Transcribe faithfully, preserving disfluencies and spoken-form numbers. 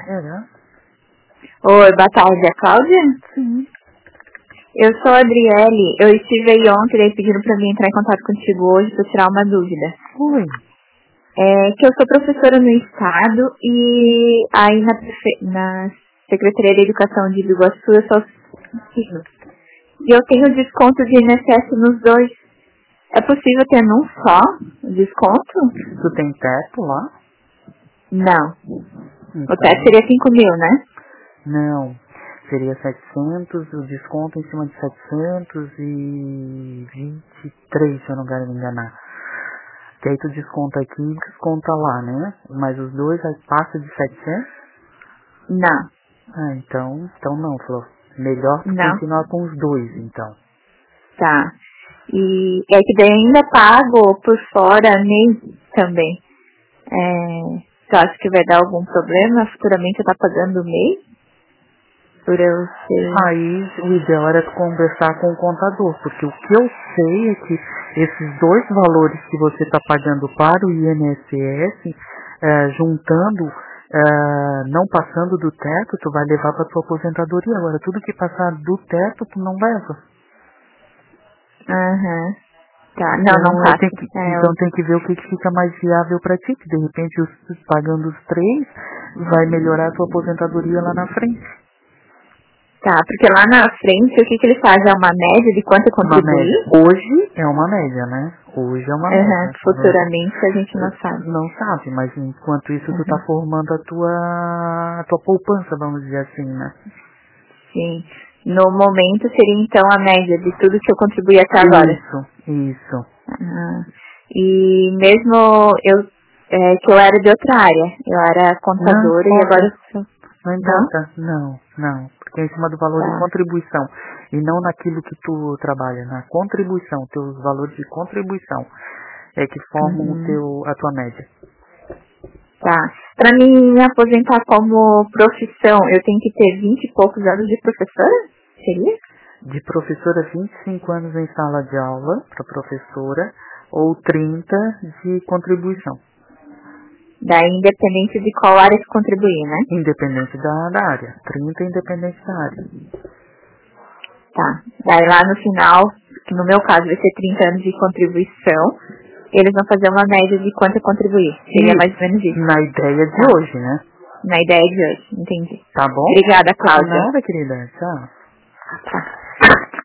Era? Oi, boa tarde, é Cláudia? Sim. Eu sou a Adriele, eu estive aí ontem, daí pediram pra mim entrar em contato contigo hoje pra tirar uma dúvida. Oi. É que eu sou professora no estado e aí na, prefe... na Secretaria de Educação de Biguaçu eu sou assistente. E eu tenho desconto de I N S S nos dois. É possível ter num só desconto? Tu tem teto lá? Não. Então, O teto seria cinco mil, né? não. Seria setecentos, o desconto em cima de setecentos e vinte e três, se eu não quero me enganar. Que aí tu desconta aqui e desconta lá, né? Mas os dois aí passa de setecentos? Não. Ah, então, então não, Flor. Melhor tu Não. continuar com os dois, então. Tá. E é que daí eu ainda pago por fora mês também. É, você acha que vai dar algum problema futuramente eu tá pagando o mês? Por eu ser... Aí o ideal era tu conversar com o contador, porque o que eu sei é que esses dois valores que você está pagando para o I N S S, eh, juntando, eh, não passando do teto, tu vai levar para tua aposentadoria. Agora, tudo que passar do teto, tu não leva. Aham. Tá, não, Então, não é, passa. tem que, É, então eu... tem que ver o que, que fica mais viável para ti, que de repente os, pagando os três vai melhorar a tua aposentadoria lá na frente. Tá, porque lá na frente o que que ele faz? É uma média de quanto eu Uma média. contribuí? Hoje é uma média, né? Hoje é uma Aham, média. futuramente a gente não sabe. Não sabe, mas enquanto isso tu tá Uhum. formando a tua, a tua poupança, vamos dizer assim, né? Sim. No momento seria então a média de tudo que eu contribuí até agora. Isso, isso. Ah, e mesmo eu, é, que eu era de outra área, eu era contadora Não e agora importa, eu sou... não Não? importa. Não, não. Porque é em cima do valor de Tá. contribuição. E não naquilo que tu trabalha, na contribuição. Teus valores de contribuição é que formam o Uhum. teu, a tua média. Tá. Pra me aposentar como profissão, eu tenho que ter vinte e poucos anos de professora? Seria? De professora, vinte e cinco anos em sala de aula para professora, ou trinta de contribuição. Daí, independente de qual área que contribuir, né? Independente da, da área. trinta independente da área. Tá. Daí lá no final, que no meu caso vai ser trinta anos de contribuição, eles vão fazer uma média de quanto eu contribuir. Seria mais ou menos Isso, isso. na ideia de Tá. hoje, né? Na ideia de hoje, entendi. Tá bom? Obrigada, De Cláudia. nada, querida. Tchau. Tá.